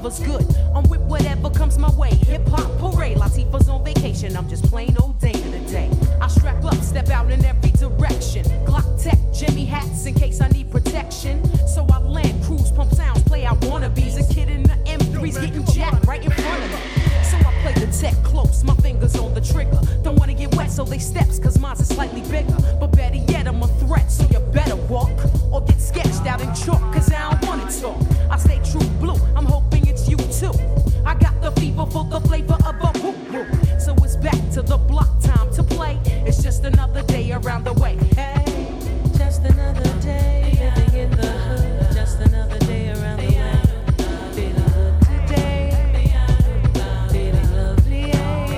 whatever's good. I'm with whatever comes my way. Hip hop parade, Latifah's on vacation. I'm just plain old Dana today. I strap up, step out in every direction. Glock tech, Jimmy hats in case I need protection. So I land, cruise, pump sounds, play out wannabes. A kid in the M3's getting jacked right in front of me. So I play the tech close, my fingers on the trigger. Don't wanna get wet, so they steps, cause mine's is slightly bigger. But better yet, I'm a threat, so you better walk or get sketched out in chalk, cause I don't wanna talk. I stay true blue, I'm hoping it's you too. I got the fever for the flavor of a whoop-whoop. So it's back to the block, time to play. It's just another day around the way. Hey, just another day, living in the hood. Just another day around the way. Feeling good today, feeling lovely.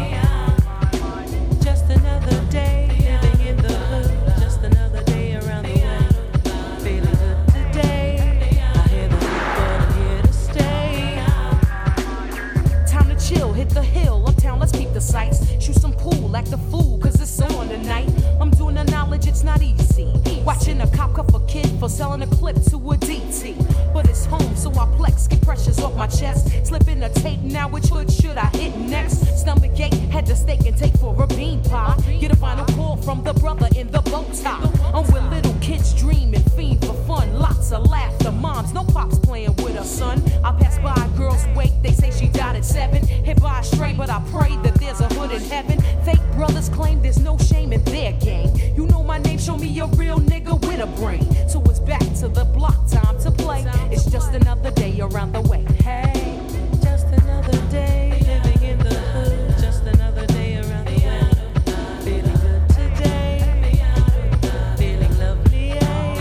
Just another day, living in the hood. Just another day around the way. Feeling good today. I hear the beat, but I'm here to stay. time to chill, hit the hill, uptown, let's peep the sights. Shoot some pool, act a fool, cause it's on tonight. I'm doing the knowledge, it's not easy. Watching a cop cuff a kid for selling a clip to a DT. But it's home, so I flex, get pressures off my chest. Slipping a tape, now which hood should I hit next? Stomach ache, head to steak and take for a bean pie. Get a final call from the brother in the bow tie. I'm with little kids dreaming, fiend for fun. Lots of laughter, moms, no pops playing with her son. I pass by a girl's wake, they say she died at 7. Hit by a stray, but I pray that there's a hood in heaven. Fake brothers claim there's no shame in their game. You know my name, show me a real nigga with a brain. So it's back to the block, time to play. It's just another day around the way. Hey, just another day, living in the hood. Just another day around the way. Feeling good today, feeling lovely.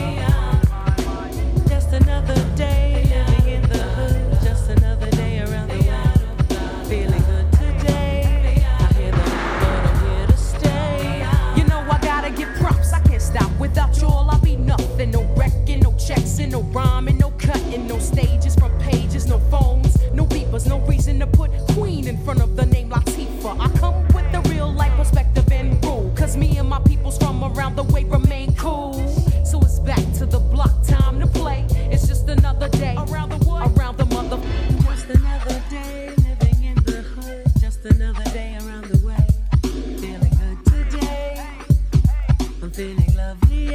Just another day, living in the hood. Just another day around the way. Feeling good today. I hear the beat, but I'm here to stay. you know I gotta get props, I can't stop. Without you all I'll be nothing. No wrecking, no checks, and no rhyming, no cutting, no stages from pages, no phones, no beepers, no reason to put Queen in front of the name Latifah. I come with the real life perspective and rule, cause me and my peoples from around the way remain cool. So it's back to the block, time to play. It's just another day around the what? Around the mother. Just another day, living in the hood. Just another day around the way. Feeling good today. I'm feeling lovely.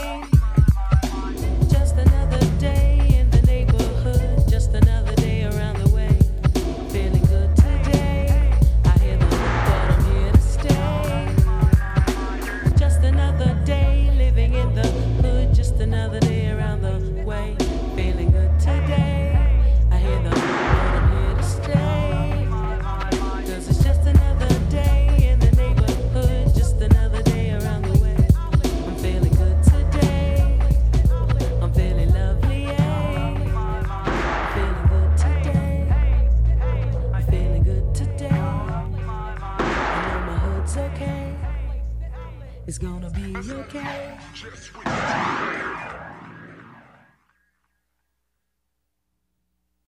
Just another day in the neighborhood. Just another day around the way. Feeling good today. I hear the hook, but I'm here to stay. Just another day, living in the hood. Just another day around the way. Feeling good today. I hear the hook, but I'm here to stay. Cause it's just another day in the neighborhood. Just another day around the way. I'm feeling good today. I'm feeling lovely. I'm feeling good today. I'm feeling good today. I know my hood's okay. It's gonna be okay.